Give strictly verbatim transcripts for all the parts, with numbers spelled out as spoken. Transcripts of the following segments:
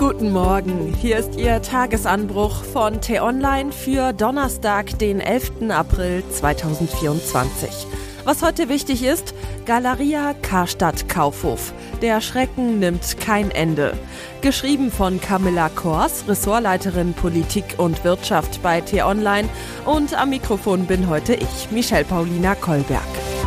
Guten Morgen, hier ist Ihr Tagesanbruch von T-Online für Donnerstag, den elften April zweitausendvierundzwanzig. Was heute wichtig ist: Galeria Karstadt Kaufhof. Der Schrecken nimmt kein Ende. Geschrieben von Camilla Kors, Ressortleiterin Politik und Wirtschaft bei T-Online, und am Mikrofon bin heute ich, Michelle Paulina Kolberg.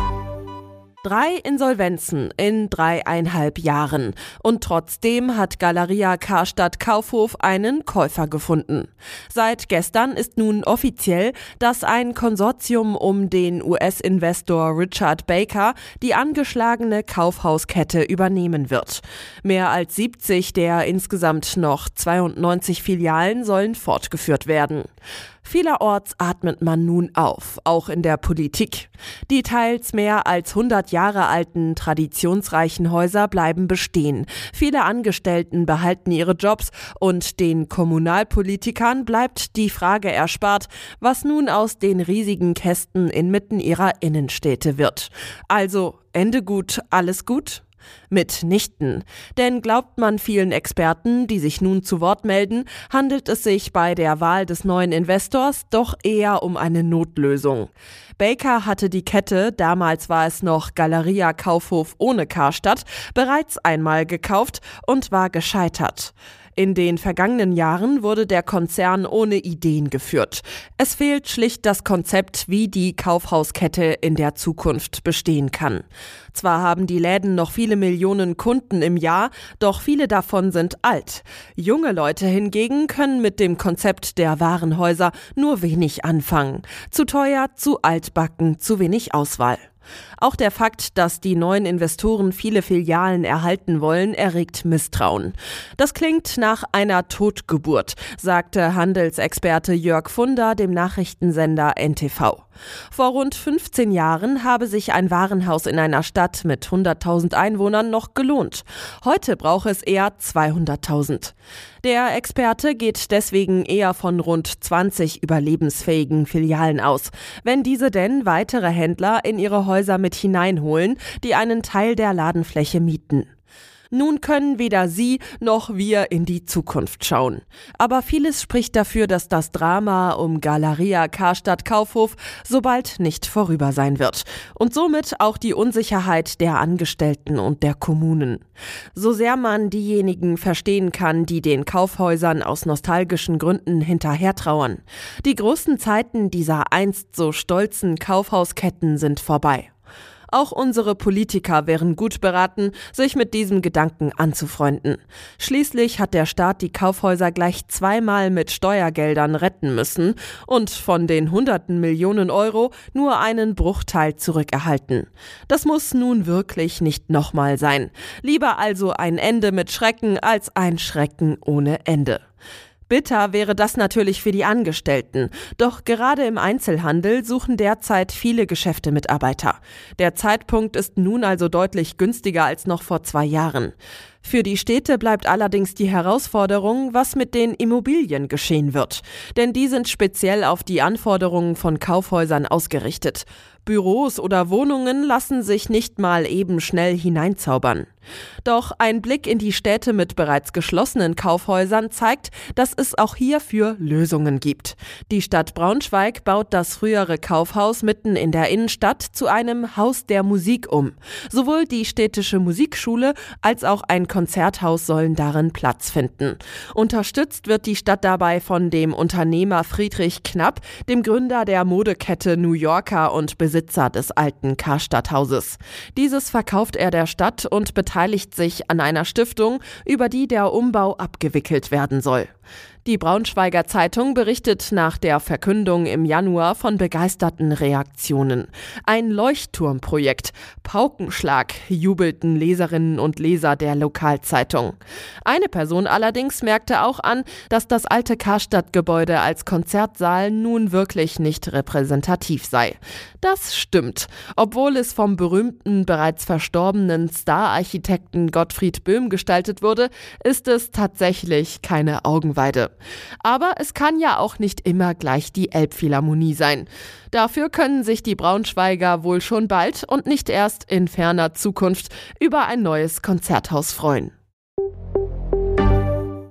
Drei Insolvenzen in dreieinhalb Jahren. Und trotzdem hat Galeria Karstadt Kaufhof einen Käufer gefunden. Seit gestern ist nun offiziell, dass ein Konsortium um den U S-Investor Richard Baker die angeschlagene Kaufhauskette übernehmen wird. Mehr als siebzig der insgesamt noch zweiundneunzig Filialen sollen fortgeführt werden. Vielerorts atmet man nun auf, auch in der Politik. Die teils mehr als hundert Jahre alten, traditionsreichen Häuser bleiben bestehen. Viele Angestellten behalten ihre Jobs und den Kommunalpolitikern bleibt die Frage erspart, was nun aus den riesigen Kästen inmitten ihrer Innenstädte wird. Also, Ende gut, alles gut? Mitnichten. Denn glaubt man vielen Experten, die sich nun zu Wort melden, handelt es sich bei der Wahl des neuen Investors doch eher um eine Notlösung. Baker hatte die Kette, damals war es noch Galeria Kaufhof ohne Karstadt, bereits einmal gekauft und war gescheitert. In den vergangenen Jahren wurde der Konzern ohne Ideen geführt. Es fehlt schlicht das Konzept, wie die Kaufhauskette in der Zukunft bestehen kann. Zwar haben die Läden noch viele Millionen Kunden im Jahr, doch viele davon sind alt. Junge Leute hingegen können mit dem Konzept der Warenhäuser nur wenig anfangen. Zu teuer, zu altbacken, zu wenig Auswahl. Auch der Fakt, dass die neuen Investoren viele Filialen erhalten wollen, erregt Misstrauen. Das klingt nach einer Totgeburt, sagte Handelsexperte Jörg Funder dem Nachrichtensender N T V. Vor rund fünfzehn Jahren habe sich ein Warenhaus in einer Stadt mit hunderttausend Einwohnern noch gelohnt. Heute brauche es eher zweihunderttausend. Der Experte geht deswegen eher von rund zwanzig überlebensfähigen Filialen aus, wenn diese denn weitere Händler in ihre Häuser mit hineinholen, die einen Teil der Ladenfläche mieten. Nun können weder Sie noch wir in die Zukunft schauen. Aber vieles spricht dafür, dass das Drama um Galeria Karstadt Kaufhof so bald nicht vorüber sein wird. Und somit auch die Unsicherheit der Angestellten und der Kommunen. So sehr man diejenigen verstehen kann, die den Kaufhäusern aus nostalgischen Gründen hinterhertrauern. Die großen Zeiten dieser einst so stolzen Kaufhausketten sind vorbei. Auch unsere Politiker wären gut beraten, sich mit diesem Gedanken anzufreunden. Schließlich hat der Staat die Kaufhäuser gleich zweimal mit Steuergeldern retten müssen und von den hunderten Millionen Euro nur einen Bruchteil zurückerhalten. Das muss nun wirklich nicht nochmal sein. Lieber also ein Ende mit Schrecken als ein Schrecken ohne Ende. Bitter wäre das natürlich für die Angestellten. Doch gerade im Einzelhandel suchen derzeit viele Geschäfte Mitarbeiter. Der Zeitpunkt ist nun also deutlich günstiger als noch vor zwei Jahren. Für die Städte bleibt allerdings die Herausforderung, was mit den Immobilien geschehen wird. Denn die sind speziell auf die Anforderungen von Kaufhäusern ausgerichtet. Büros oder Wohnungen lassen sich nicht mal eben schnell hineinzaubern. Doch ein Blick in die Städte mit bereits geschlossenen Kaufhäusern zeigt, dass es auch hierfür Lösungen gibt. Die Stadt Braunschweig baut das frühere Kaufhaus mitten in der Innenstadt zu einem Haus der Musik um. Sowohl die städtische Musikschule als auch ein Konzerthaus sollen darin Platz finden. Unterstützt wird die Stadt dabei von dem Unternehmer Friedrich Knapp, dem Gründer der Modekette New Yorker und Besitzer des alten Karstadthauses. Dieses verkauft er der Stadt und beteiligt sich an einer Stiftung, über die der Umbau abgewickelt werden soll. Die Braunschweiger Zeitung berichtet nach der Verkündung im Januar von begeisterten Reaktionen. Ein Leuchtturmprojekt. Paukenschlag, jubelten Leserinnen und Leser der Lokalzeitung. Eine Person allerdings merkte auch an, dass das alte Karstadt-Gebäude als Konzertsaal nun wirklich nicht repräsentativ sei. Das stimmt. Obwohl es vom berühmten, bereits verstorbenen Star-Architekten Gottfried Böhm gestaltet wurde, ist es tatsächlich keine Augenweide. Aber es kann ja auch nicht immer gleich die Elbphilharmonie sein. Dafür können sich die Braunschweiger wohl schon bald und nicht erst in ferner Zukunft über ein neues Konzerthaus freuen.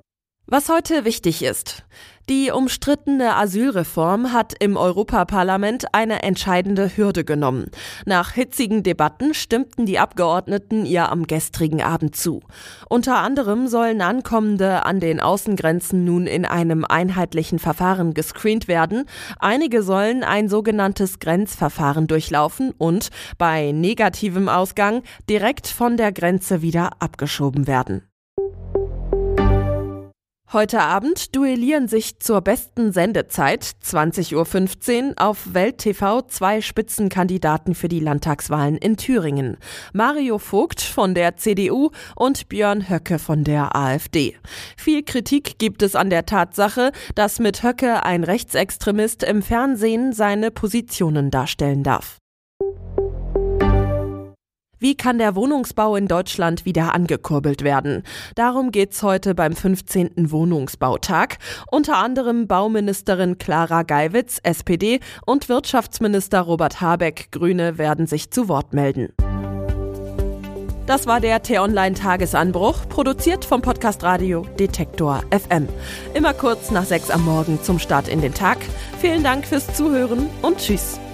Was heute wichtig ist. Die umstrittene Asylreform hat im Europaparlament eine entscheidende Hürde genommen. Nach hitzigen Debatten stimmten die Abgeordneten ihr am gestrigen Abend zu. Unter anderem sollen Ankommende an den Außengrenzen nun in einem einheitlichen Verfahren gescreent werden. Einige sollen ein sogenanntes Grenzverfahren durchlaufen und bei negativem Ausgang direkt von der Grenze wieder abgeschoben werden. Heute Abend duellieren sich zur besten Sendezeit, zwanzig Uhr fünfzehn, auf Welt T V zwei Spitzenkandidaten für die Landtagswahlen in Thüringen. Mario Vogt von der C D U und Björn Höcke von der AfD. Viel Kritik gibt es an der Tatsache, dass mit Höcke ein Rechtsextremist im Fernsehen seine Positionen darstellen darf. Wie kann der Wohnungsbau in Deutschland wieder angekurbelt werden? Darum geht's heute beim fünfzehnten Wohnungsbautag. Unter anderem Bauministerin Clara Geiwitz, S P D, und Wirtschaftsminister Robert Habeck, Grüne, werden sich zu Wort melden. Das war der T-Online-Tagesanbruch, produziert vom Podcast Radio Detektor F M. Immer kurz nach sechs am Morgen zum Start in den Tag. Vielen Dank fürs Zuhören und tschüss.